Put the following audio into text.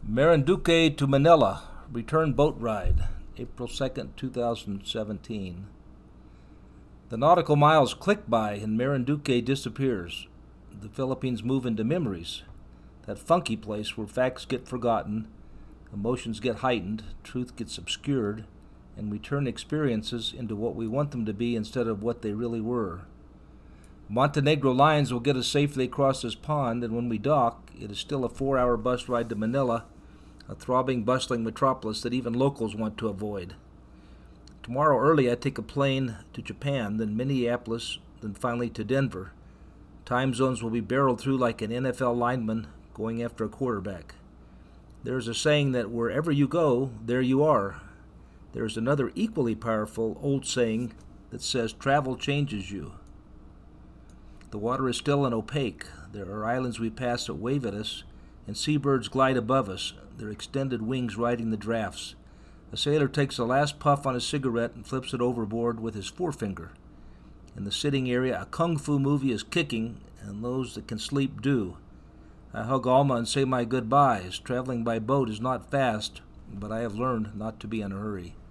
Marinduque to Manila, return boat ride, April 2nd, 2017. The nautical miles click by and Marinduque disappears. The Philippines move into memories, that funky place where facts get forgotten, emotions get heightened, truth gets obscured, and we turn experiences into what we want them to be instead of what they really were. Montenegro lines will get us safely across this pond, and when we dock, it is still a 4-hour bus ride to Manila, a throbbing, bustling metropolis that even locals want to avoid. Tomorrow early I take a plane to Japan, then Minneapolis, then finally to Denver. Time zones will be barreled through like an NFL lineman going after a quarterback. There is a saying that wherever you go, there you are. There is another equally powerful old saying that says travel changes you. The water is still and opaque. There are islands we pass that wave at us, and seabirds glide above us, their extended wings riding the drafts. A sailor takes a last puff on his cigarette and flips it overboard with his forefinger. In the sitting area, a kung fu movie is kicking, and those that can sleep do. I hug Alma and say my goodbyes. Traveling by boat is not fast, but I have learned not to be in a hurry.